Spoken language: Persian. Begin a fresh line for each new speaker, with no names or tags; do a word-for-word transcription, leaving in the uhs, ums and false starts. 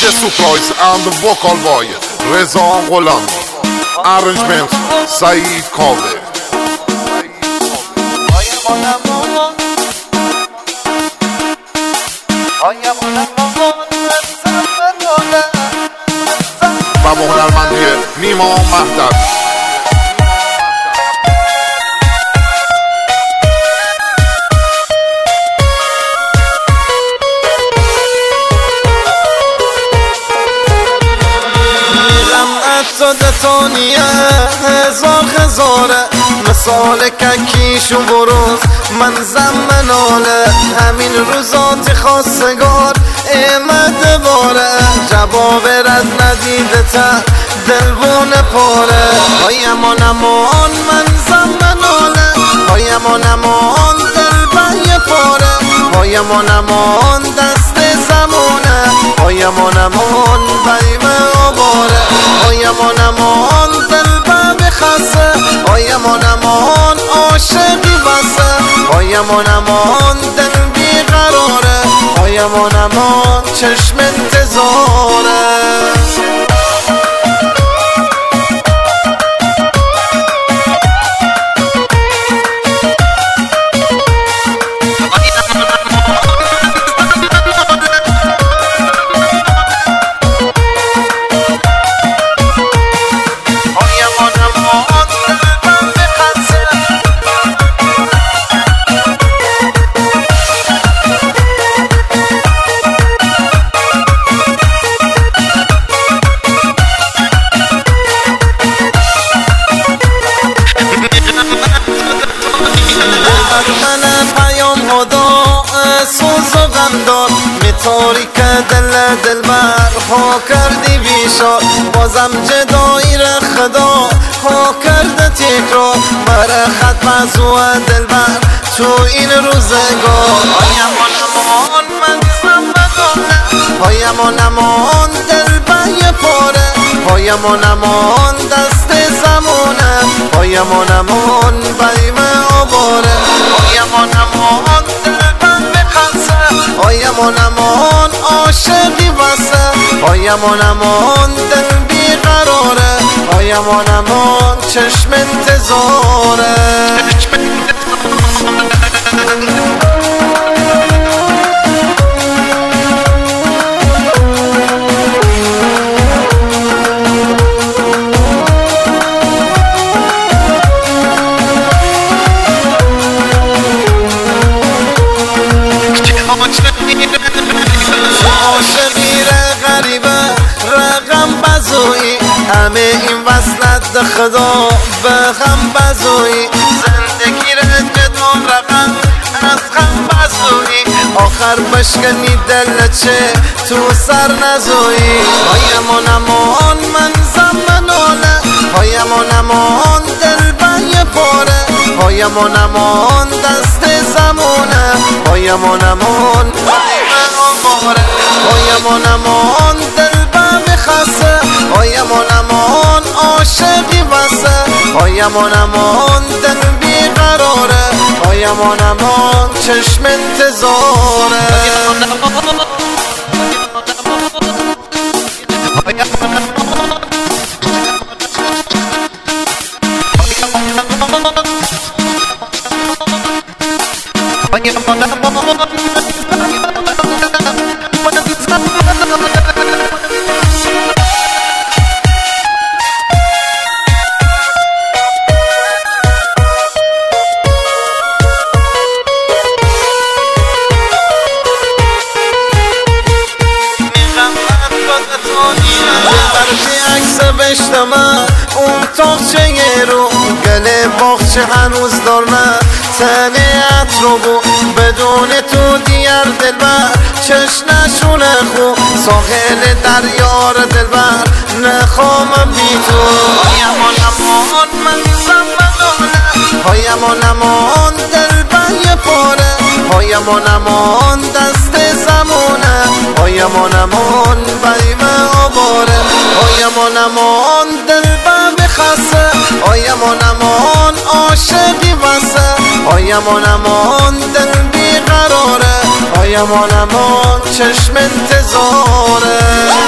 J Surprise and the vocal boy Reza Gholam. Arrangement Saeed Kaveh. و با هنرمندی نیما مهدد.
دتانیه هزار هزاره مثال ککیش و بروز من زمناله همین روزات خواستگار امد باره جواب رد ندیده تا دلوان پاره هایم نمان من زمناله هایم نمان دل بی پاره هایم نمان دست زمانه هایم نمان بیم آباره هایم نمان دل بی خسته هایم نمان عاشقی بسه هایم نمان دل بی قراره هایم نمان چشم انتظاره سوز و غمدار می تاریک دل دل بر ها کردی بیشار بازم جدایی را خدا ها کرده تکرار بر خط مزو دل بر تو این روزگار هایم نمان من زمنانه هایم نمان دل بی پاره هایم نمان دست زمانه هایم نمان بیم آباره هایم نمان هایم نمان عاشقی بسه هایم نمان دل بی قراره هایم نمان چشم انتظاره عاشقی غریبه رقم بزویی همه این وصلت خدا به غم بزویی زندگی را بدون رقم از غم بزویی آخر بشکنی دل چه تو سر نزویی هایم نمان من زمناله هایم نمان دل بی پاره هایم نمان دست زمانه هایم نمان هایم نمان دل بی خسته هایم نمان عاشقی بسه هایم نمان دل بی قراره هایم نمان چشم انتظاره بشتمه اون تاخچه رو گله باخچه هنوز دارمه تنیت رو بو بدون تو دیار دلبر چش نشونه خو ساحل دریار دلبر نخوامم بی تو هایم نمان من زمنانه هایم نمان دل بی پاره هایم نمان دست زمانه هایم نمان بیم آباره هایم نمان دل بی خسته هایم نمان عاشقی بسه هایم نمان دل بی قراره هایم نمان چشم انتظاره